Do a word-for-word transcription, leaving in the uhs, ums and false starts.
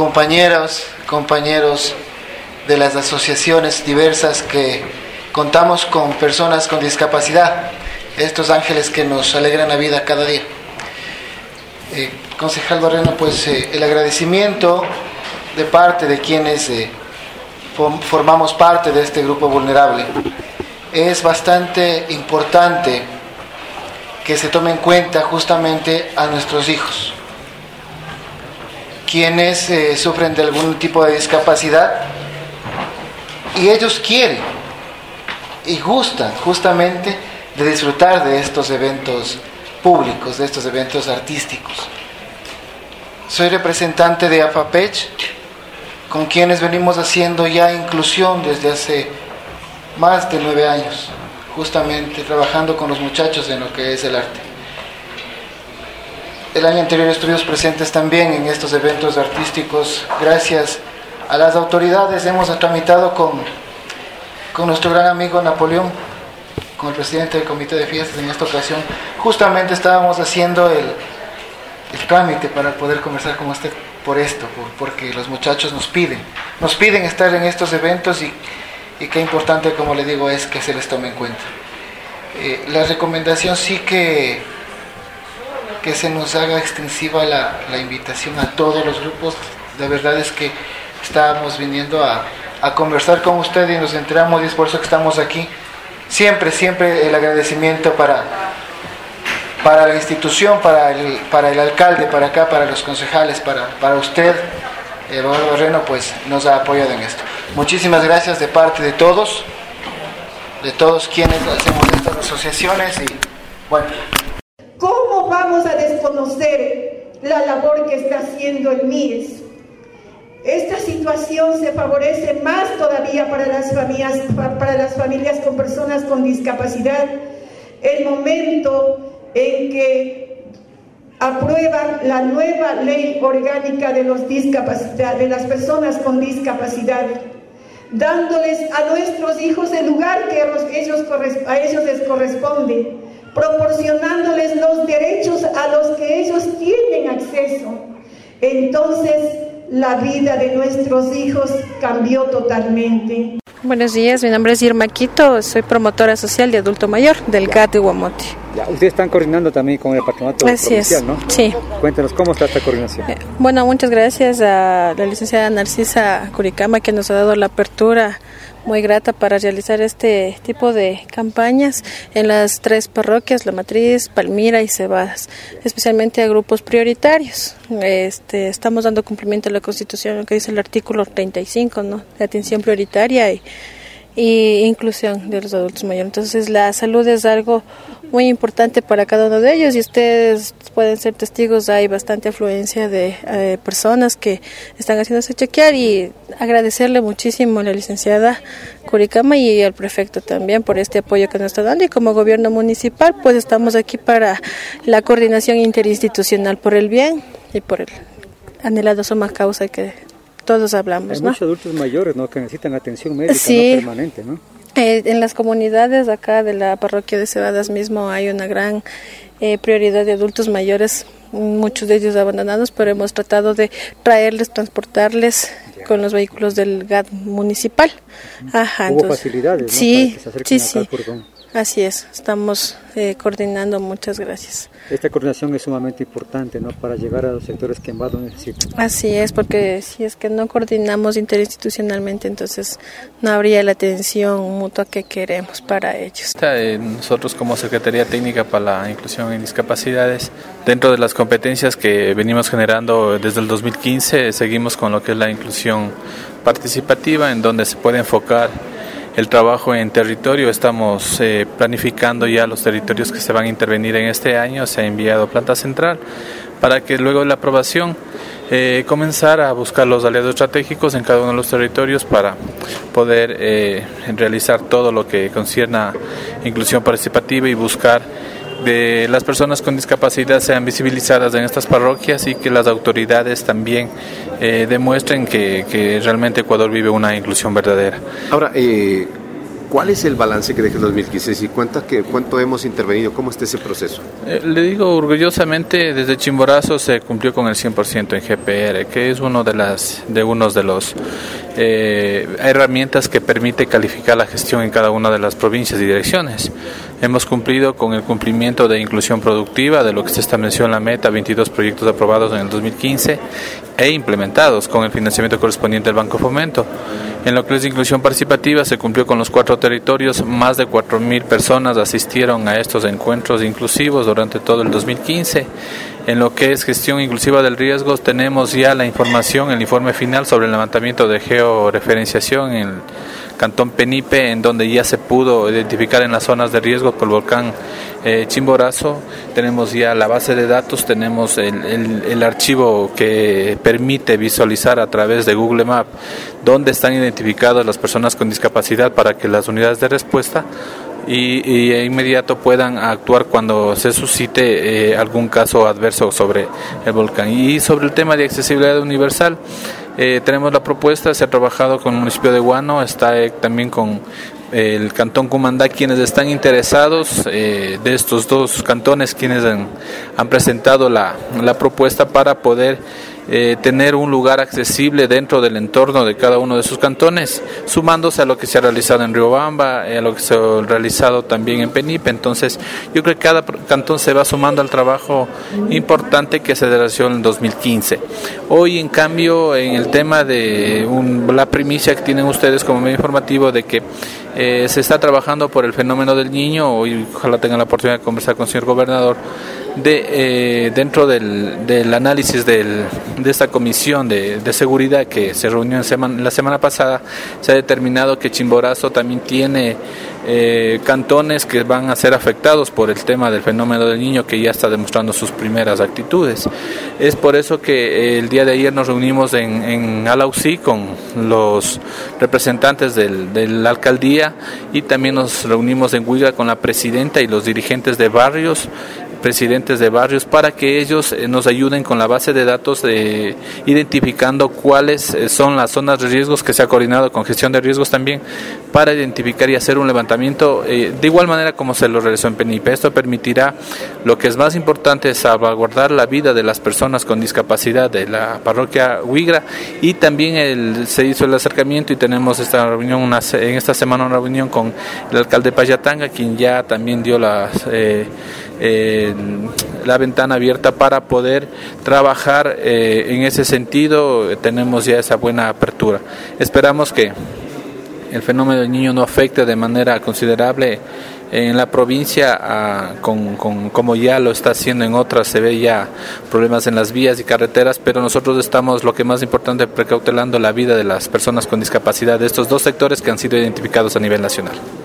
compañeros, compañeros de las asociaciones diversas que contamos con personas con discapacidad, estos ángeles que nos alegran la vida cada día. Eh, concejal Barreno, pues eh, el agradecimiento de parte de quienes eh, formamos parte de este grupo vulnerable. Es bastante importante que se tome en cuenta justamente a nuestros hijos, quienes eh, sufren de algún tipo de discapacidad, y ellos quieren y gustan justamente de disfrutar de estos eventos públicos, de estos eventos artísticos. Soy representante de AFAPECH, con quienes venimos haciendo ya inclusión desde hace más de nueve años, justamente trabajando con los muchachos en lo que es el arte. El año anterior estuvimos presentes también en estos eventos artísticos. Gracias a las autoridades hemos tramitado con, con nuestro gran amigo Napoleón, con el presidente del comité de fiestas en esta ocasión. Justamente estábamos haciendo el, el trámite para poder conversar con usted por esto, por, porque los muchachos nos piden, nos piden estar en estos eventos y, y qué importante, como le digo, es que se les tome en cuenta. Eh, la recomendación sí que, que se nos haga extensiva la, la invitación a todos los grupos. La verdad es que estábamos viniendo a, a conversar con usted y nos enteramos, y es por eso que estamos aquí. Siempre, siempre el agradecimiento para, para la institución, para el, para el alcalde, para acá, para los concejales, para, para usted, Eduardo Barreno, pues nos ha apoyado en esto. Muchísimas gracias de parte de todos, de todos quienes hacemos estas asociaciones. Y bueno, ¿cómo vamos a desconocer la labor que está haciendo el M I E S? Esta situación se favorece más todavía para las familias, para las familias con personas con discapacidad. El momento en que aprueban la nueva ley orgánica de, los discapacidad, de las personas con discapacidad, dándoles a nuestros hijos el lugar que ellos, a ellos les corresponde, proporcionándoles los derechos a los que ellos tienen acceso. Entonces, la vida de nuestros hijos cambió totalmente. Buenos días, mi nombre es Irma Quito, soy promotora social de adulto mayor del G A T de Huamote. Ya, ustedes están coordinando también con el patronato Así provincial, es. ¿no? Sí. Cuéntanos, ¿cómo está esta coordinación? Eh, bueno, muchas gracias a la licenciada Narcisa Curicama, que nos ha dado la apertura muy grata para realizar este tipo de campañas en las tres parroquias, La Matriz, Palmira y Cebadas, especialmente a grupos prioritarios. Este, estamos dando cumplimiento a la Constitución, lo que dice el artículo treinta y cinco, ¿no? De atención prioritaria y, y inclusión de los adultos mayores. Entonces, la salud es algo muy importante para cada uno de ellos, y ustedes pueden ser testigos. Hay bastante afluencia de eh, personas que están haciéndose chequear, y agradecerle muchísimo a la licenciada Curicama y al prefecto también por este apoyo que nos está dando, y como gobierno municipal pues estamos aquí para la coordinación interinstitucional por el bien y por el anhelado suma causa que todos hablamos. Hay ¿no? muchos adultos mayores, ¿no?, que necesitan atención médica, sí. ¿no?, permanente, ¿no? Eh, en las comunidades acá de la parroquia de Cebadas mismo hay una gran eh, prioridad de adultos mayores, muchos de ellos abandonados, pero hemos tratado de traerles, transportarles ya. con los vehículos del G A T municipal. Ajá, Hubo entonces, facilidades, ¿no?, sí, para que se acerquen sí, acá sí. al Purgón. Así es, estamos eh, coordinando, muchas gracias. Esta coordinación es sumamente importante, ¿no?, para llegar a los sectores que más lo necesitan. Así es, porque si es que no coordinamos interinstitucionalmente, entonces no habría la atención mutua que queremos para ellos. Eh, nosotros como Secretaría Técnica para la Inclusión en Discapacidades, dentro de las competencias que venimos generando desde el dos mil quince, seguimos con lo que es la inclusión participativa, en donde se puede enfocar el trabajo en territorio. Estamos eh, planificando ya los territorios que se van a intervenir en este año. Se ha enviado planta central para que luego de la aprobación eh, comenzar a buscar los aliados estratégicos en cada uno de los territorios para poder eh, realizar todo lo que concierne a inclusión participativa y buscar de las personas con discapacidad sean visibilizadas en estas parroquias, y que las autoridades también eh, demuestren que, que realmente Ecuador vive una inclusión verdadera. Ahora, eh, ¿Cuál es el balance que deja el dos mil quince? ¿Y cuánto, que, cuánto hemos intervenido? ¿Cómo está ese proceso? Eh, le digo orgullosamente, desde Chimborazo se cumplió con el cien por ciento en G P R, que es uno de las de unos de los eh, herramientas que permite calificar la gestión en cada una de las provincias y direcciones. Hemos cumplido con el cumplimiento de inclusión productiva, de lo que se estableció en la meta, veintidós proyectos aprobados en el dos mil quince e implementados con el financiamiento correspondiente del Banco Fomento. En lo que es inclusión participativa se cumplió con los cuatro territorios, más de cuatro mil personas asistieron a estos encuentros inclusivos durante todo el dos mil quince. En lo que es gestión inclusiva del riesgo tenemos ya la información, el informe final sobre el levantamiento de georreferenciación en el Cantón Penipe, en donde ya se pudo identificar en las zonas de riesgo por el volcán eh, Chimborazo. Tenemos ya la base de datos, tenemos el, el, el archivo que permite visualizar a través de Google Maps dónde están identificadas las personas con discapacidad para que las unidades de respuesta y, y de inmediato puedan actuar cuando se suscite eh, algún caso adverso sobre el volcán. Y sobre el tema de accesibilidad universal, eh, tenemos la propuesta, se ha trabajado con el municipio de Guano, está eh, también con el cantón Cumandá, quienes están interesados, eh, de estos dos cantones quienes han, han presentado la, la propuesta para poder eh, tener un lugar accesible dentro del entorno de cada uno de sus cantones, sumándose a lo que se ha realizado en Riobamba, eh, a lo que se ha realizado también en Penipe. Entonces yo creo que cada cantón se va sumando al trabajo importante que se realizó en el dos mil quince. Hoy, en cambio, en el tema de un, la primicia que tienen ustedes como medio informativo de que Eh, se está trabajando por el fenómeno del Niño. Hoy ojalá tengan la oportunidad de conversar con el señor gobernador de eh, dentro del, del análisis del, de esta comisión de, de seguridad que se reunió en semana, la semana pasada. Se ha determinado que Chimborazo también tiene eh, cantones que van a ser afectados por el tema del fenómeno del Niño, que ya está demostrando sus primeras actitudes. Es por eso que eh, el día de ayer nos reunimos en, en Alausí con los representantes del, de la alcaldía, y también nos reunimos en Huigra con la presidenta y los dirigentes de barrios, presidentes de barrios, para que ellos nos ayuden con la base de datos de identificando cuáles son las zonas de riesgos, que se ha coordinado con gestión de riesgos también, para identificar y hacer un levantamiento eh, de igual manera como se lo realizó en Penipe. Esto permitirá, lo que es más importante, salvaguardar la vida de las personas con discapacidad de la parroquia Huigra, y también el, se hizo el acercamiento y tenemos esta reunión una, en esta semana una reunión con el alcalde Payatanga, quien ya también dio las eh, Eh, la ventana abierta para poder trabajar eh, en ese sentido. Tenemos ya esa buena apertura. Esperamos que el fenómeno del Niño no afecte de manera considerable en la provincia, a, con, con, como ya lo está haciendo en otras. Se ve ya problemas en las vías y carreteras, pero nosotros estamos, lo que más importante, precautelando la vida de las personas con discapacidad de estos dos sectores que han sido identificados a nivel nacional.